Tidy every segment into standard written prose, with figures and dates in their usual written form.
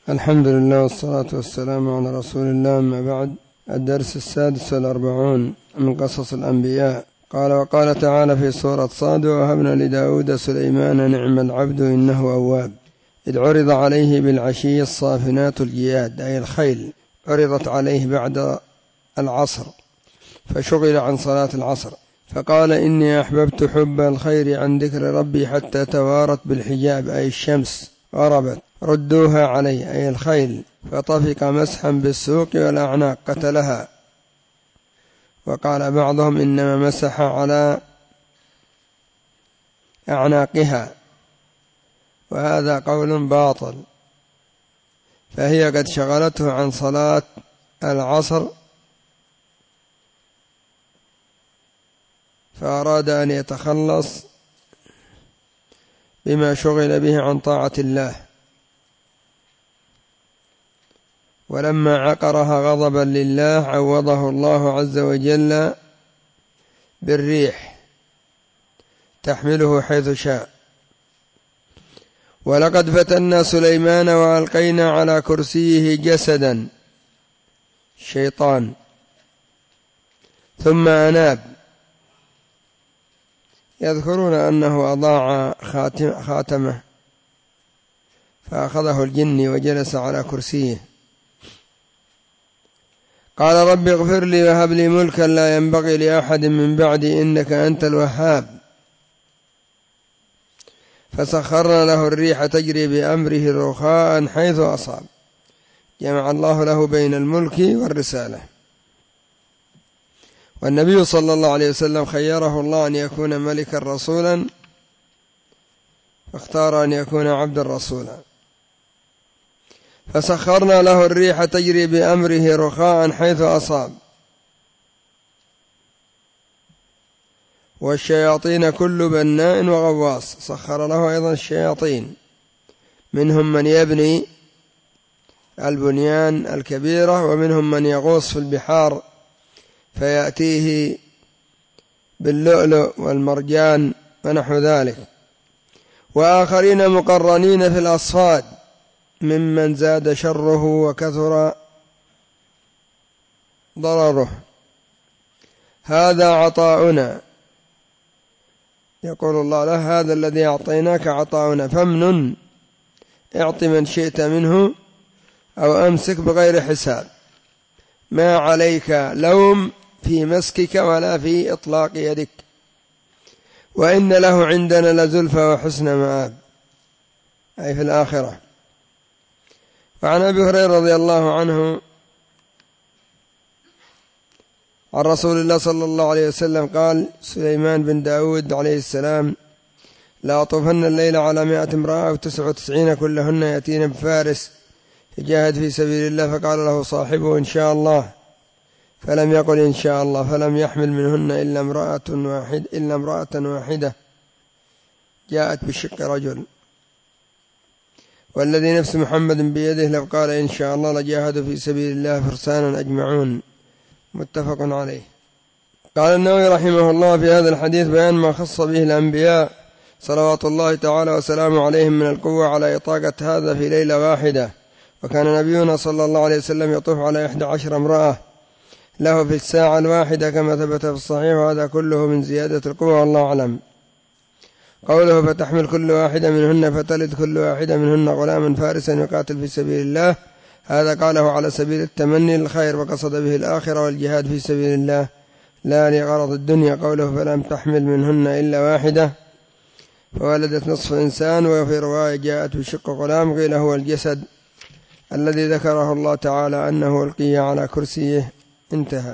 الحمد لله والصلاة والسلام على رسول الله. أما بعد، الدرس 46 من قصص الأنبياء. وقال تعالى في سورة صاد: ووهبنا لداود سليمان نعم العبد إنه أواب، إذ عرض عليه بالعشي الصافنات الجياد، أي الخيل، عرضت عليه بعد العصر فشغل عن صلاة العصر، فقال: إني أحببت حب الخير عن ذكر ربي حتى توارت بالحجاب، أي الشمس غربت. ردوها علي، أي الخيل، فطفق مسحا بالسوق والأعناق، قتلها. وقال بعضهم: إنما مسح على أعناقها، وهذا قول باطل، فهي قد شغلته عن صلاة العصر، فأراد أن يتخلص بما شغل به عن طاعة الله، ولما عقرها غضبا لله عوضه الله عز وجل بالريح تحمله حيث شاء. ولقد فتنا سليمان وألقينا على كرسيه جسدا، شيطان، ثم أناب. يذكرون أنه أضاع خاتمه فأخذه الجن وجلس على كرسيه. قال: رب اغفر لي وهب لي ملكا لا ينبغي لأحد من بعدي إنك أنت الوهاب. فسخرنا له الريح تجري بأمره رخاء حيث أصاب. جمع الله له بين الملك والرسالة. والنبي صلى الله عليه وسلم خيره الله أن يكون ملكا رسولا، فاختار أن يكون عبدا رسولا. فسخرنا له الريح تجري بأمره رخاء حيث أصاب. والشياطين كل بناء وغواص، سخر له أيضا الشياطين، منهم من يبني البنيان الكبيرة، ومنهم من يغوص في البحار فيأتيه باللؤلؤ والمرجان ونحو ذلك. وآخرين مقرنين في الأصفاد ممن زاد شره وكثر ضرره. هذا عطاؤنا، يقول الله له: هذا الذي أعطيناك عطاؤنا، فامنن، اعط من شئت منه أو أمسك بغير حساب، ما عليك لوم في مسكك ولا في إطلاق يدك، وإن له عندنا لزلفى وحسن مآب، أي في الآخرة. وعن أبي هريرة رضي الله عنه عن رسول الله صلى الله عليه وسلم قال: سليمان بن داود عليه السلام: لا أطوفن الليل على 100 امرأة و99 كلهن يأتين بفارس يجاهد في سبيل الله. فقال له صاحبه: إن شاء الله، فلم يقل إن شاء الله، فلم يحمل منهن إلا امرأة واحدة جاءت بشق رجل. والذي نفس محمد بيده لو قال إن شاء الله لجاهدوا في سبيل الله فرسانا أجمعون. متفق عليه. قال النووي رحمه الله في هذا الحديث بيان ما خص به الأنبياء صلوات الله تعالى وسلامه عليهم من القوة على إطاقة هذا في ليلة واحدة. وكان نبينا صلى الله عليه وسلم يطوف على 11 امرأة له في الساعة الواحدة كما ثبت في الصحيح، وهذا كله من زيادة القوة والله أعلم. قوله: فتحمل كل واحدة منهن فتلد كل واحدة منهن غلاما فارسا يقاتل في سبيل الله، هذا قاله على سبيل التمني للخير، وقصد به الآخرة والجهاد في سبيل الله لا لغرض الدنيا. قوله: فلم تحمل منهن إلا واحدة، فولدت نصف إنسان. وفي رواية جاءت بشق غلام، قيل هو الجسد الذي ذكره الله تعالى أنه ألقي على كرسيه. انتهى.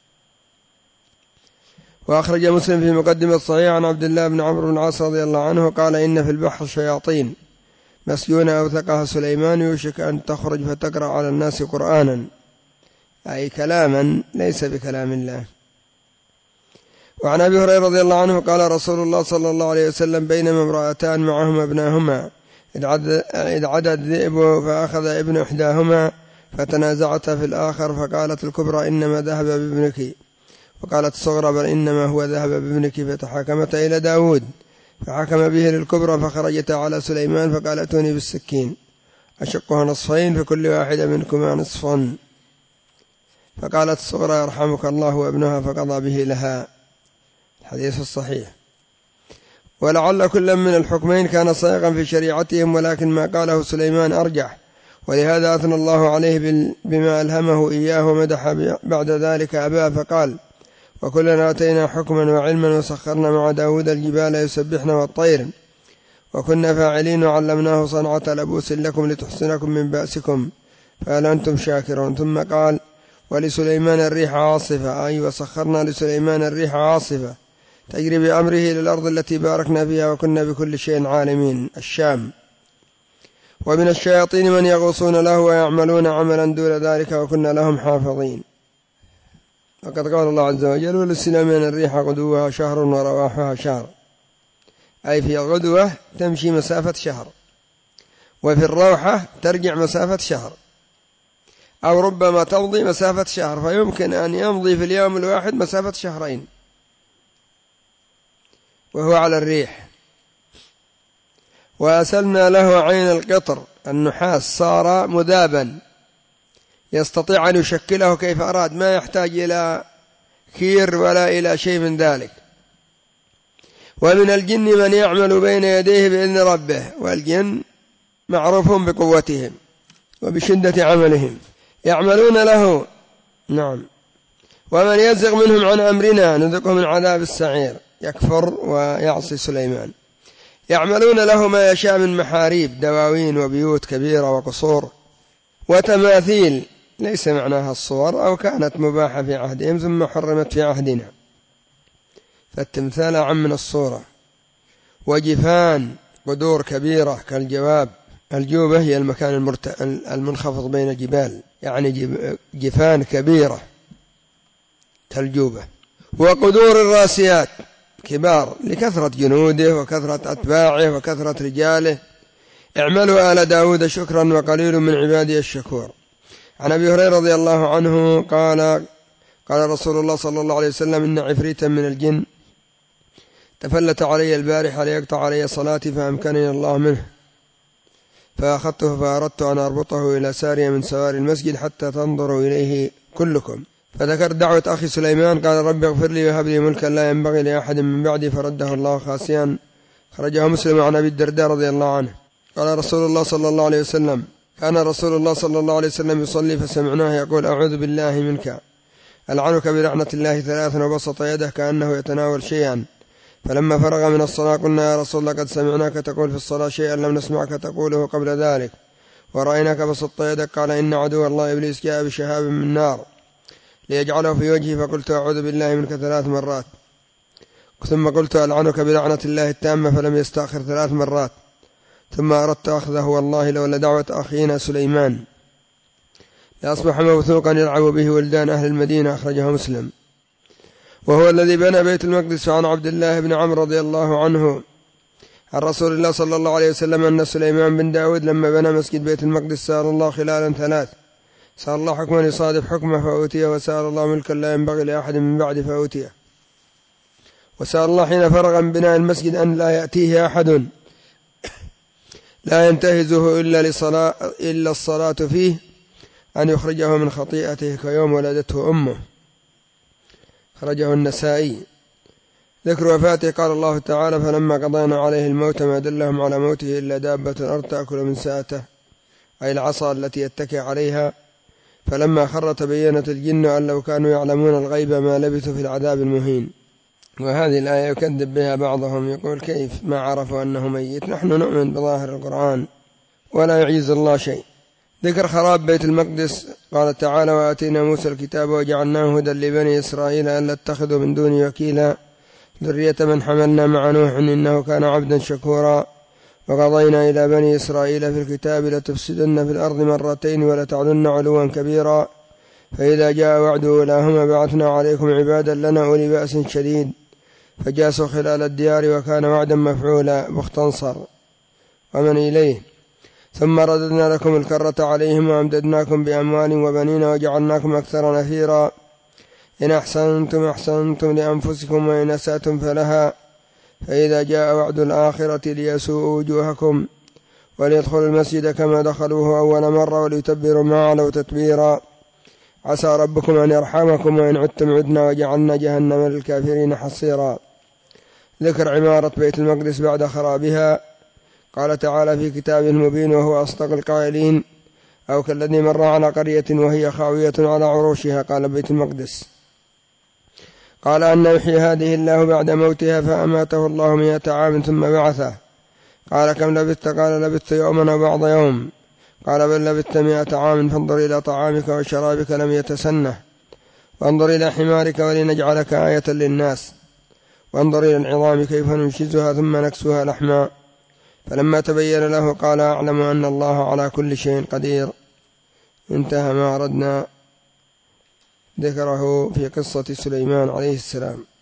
وأخرج مسلم في مقدمة الصحيح عن عبد الله بن عمرو بن العاص رضي الله عنه قال: إن في البحر شياطين مسجونة أوثقها سليمان يوشك أن تخرج فتقرأ على الناس قرآنا، أي كلاما ليس بكلام الله. وعن أبي هريرة رضي الله عنه قال: رسول الله صلى الله عليه وسلم: بينما امرأتان معهما ابناهما إذ عدى الذئب فأخذ ابن إحداهما فتنازعتا في الآخر، فقالت الكبرى: إنما ذهب بابنك، وقالت الصغرى: بل إنما هو ذهب بابنك. فتحاكمتا إلى داود فحكم به للكبرى، فخرجتا على سليمان فقال: ائتوني بالسكين. أشقها نصفين فكل واحدة منكما نصف. فقالت الصغرى يرحمك الله وابنها فقضى به لها. الحديث الصحيح. ولعل كل من الحكمين كان صائغا في شريعتهم، ولكن ما قاله سليمان أرجح، ولهذا أثنى الله عليه بما ألهمه إياه ومدح بعد ذلك أباه فقال: وكلنا آتينا حكما وعلما وسخرنا مع داود الجبال يسبحن والطير وكنا فاعلين وعلمناه صنعة لبوس لكم لتحصنكم من بأسكم فهل أنتم شاكرون. ثم قال: ولسليمان الريح عاصفة، أي وسخرنا لسليمان الريح عاصفة تجري بأمره إلى الأرض التي باركنا فيها وكنا بكل شيء عالمين. الشام. ومن الشياطين من يغوصون له ويعملون عملا دون ذلك وكنا لهم حافظين. وقد قال الله عز وجل: ولسليمان الريح غدوها شهر ورواحها شهر، أي في الغدوة تمشي مسافة شهر، وفي الروحة ترجع مسافة شهر، أو ربما تمضي مسافة شهر، فيمكن أن يمضي في اليوم الواحد مسافة شهرين وهو على الريح. وأسلنا له عين القطر النحاس صار مذابا يستطيع أن يشكله كيف أراد، ما يحتاج إلى كير ولا إلى شيء من ذلك. ومن الجن من يعمل بين يديه بإذن ربه، والجن معروفون بقوتهم وبشدة عملهم يعملون له. نعم. ومن يزغ منهم عن أمرنا نذقه من عذاب السعير، يكفر ويعصي سليمان. يعملون له ما يشاء من محاريب دواوين وبيوت كبيرة وقصور وتماثيل، ليس معناها الصور، أو كانت مباحة في عهدهم ثم حرمت في عهدنا، فالتمثال عم من الصورة. وجفان قدور كبيرة كالجواب. الجوبة هي المكان المنخفض بين الجبال، يعني جفان كبيرة كالجوبة. وقدور الراسيات كبار لكثرة جنوده وكثرة أتباعه وكثرة رجاله. اعملوا آل داود شكرا وقليل من عبادي الشكور. عن أبي هريرة رضي الله عنه قال رسول الله صلى الله عليه وسلم: إن عفريتا من الجن تفلت علي البارحة ليقطع علي صلاتي فأمكنني الله منه، فأخذته فأردت أن أربطه إلى سارية من سواري المسجد حتى تنظروا إليه كلكم. فذكر دعوة أخي سليمان قال: رب اغفر لي وهب لي ملكا لا ينبغي لأحد من بعدي، فرده الله خاسئا. خرجه مسلم عن أبي الدرداء رضي الله عنه قال رسول الله صلى الله عليه وسلم: كان رسول الله صلى الله عليه وسلم يصلي فسمعناه يقول: أعوذ بالله منك، ألعنك بلعنة الله ثلاثا، وبسط يده كأنه يتناول شيئا. فلما فرغ من الصلاة قلنا: يا رسول الله قد سمعناك تقول في الصلاة شيئا لم نسمعك تقوله قبل ذلك، ورأيناك بسطت يدك. قال: إن عدو الله إبليس جاء بشهاب من نار ليجعله في وجهي، فقلت: أعوذ بالله منك 3 مرات، ثم قلت: ألعنك بلعنة الله التامة، فلم يستأخر 3 مرات، ثم أردت أخذه، والله لولا دعوة أخينا سليمان لأصبح موثوقا يلعب به ولدان أهل المدينة. أخرجه مسلم. وهو الذي بنى بيت المقدس. عن عبد الله بن عمرو رضي الله عنه عن رسول الله صلى الله عليه وسلم أن سليمان بن داود لما بنى مسجد بيت المقدس سأل الله خلالا 3: سأل الله حكما يصادف حكمه فأوتيه، وسأل الله ملكا لا ينبغي لأحد من بعد فأوتيه، وسأل الله حين فرغ من بناء المسجد أن لا يأتيه أحد لا ينتهزه إلا الصلاة فيه، أن يخرجه من خطيئته كيوم ولدته أمه. خرجه النسائي. ذكر وفاته قال الله تعالى: فلما قضينا عليه الموت ما دلهم على موته إلا دابة الأرض تأكل من ساءته، أي العصا التي يتكئ عليها. فلما خر تبينت الجن أن لو كانوا يعلمون الغيب ما لبثوا في العذاب المهين. وهذه الآية يكذب بها بعضهم، يقول: كيف ما عرفوا أنه ميت؟ نحن نؤمن بظاهر القرآن ولا يعجز الله شيء. ذكر خراب بيت المقدس قال تعالى: وآتينا موسى الكتاب وجعلناه هدى لبني إسرائيل ألا اتخذوا من دوني وكيلا ذرية من حملنا مع نوح إنه كان عبدا شكورا. وقضينا إلى بني إسرائيل في الكتاب لتفسدن في الأرض 2 مرتين ولتعلن علوا كبيرا، فإذا جاء وعد أولاهما بعثنا عليكم عبادا لنا أولي بأس شديد فجاسوا خلال الديار وكان وعدا مفعولا. مختصر. ومن إليه. ثم رددنا لكم الكرة عليهم وأمددناكم بأموال وبنين وجعلناكم أكثر نفيرا. إن أحسنتم أحسنتم لأنفسكم وإن أسأتم فلها، فإذا جاء وعد الآخرة ليسوءوا وجوهكم وليدخلوا المسجد كما دخلوه أول مرة وليتبروا ما علوا تتبيرا. عسى ربكم أن يرحمكم وإن عدتم عدنا وجعلنا جهنم للكافرين حصيرا. ذكر عمارة بيت المقدس بعد خرابها. قال تعالى في كتابه المبين وهو أصدق القائلين: أو كالذي مر على قرية وهي خاوية على عروشها. قال بيت المقدس. قال أن يحيي هذه الله بعد موتها فأماته الله 100 عام ثم بعثه. قال كم لبثت؟ قال لبثت يوما أو بعض يوم. قال بل لبثت 100 عام فانظر إلى طعامك وشرابك لم يتسنه، وانظر إلى حمارك ولنجعلك آية للناس، وانظر إلى العظام كيف ننشزها ثم نكسوها لحما. فلما تبين له قال أعلم أن الله على كل شيء قدير. انتهى ما أردنا ذكره في قصة سليمان عليه السلام.